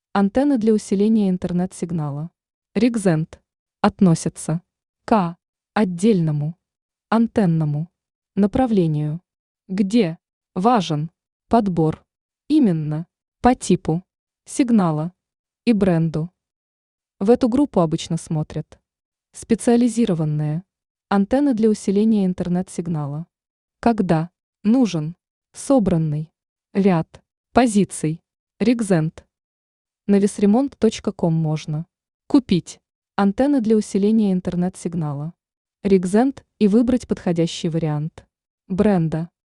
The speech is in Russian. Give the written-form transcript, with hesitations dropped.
Антенны для усиления интернет-сигнала. Ригзент. Относятся к отдельному антенному направлению, где важен подбор именно по типу сигнала и бренду. В эту группу обычно смотрят специализированные антенны для усиления интернет-сигнала, когда нужен собранный ряд позиций. Ригзент. На весремонт.ком можно купить антенны для усиления интернет-сигнала. Ригзент и выбрать подходящий вариант бренда.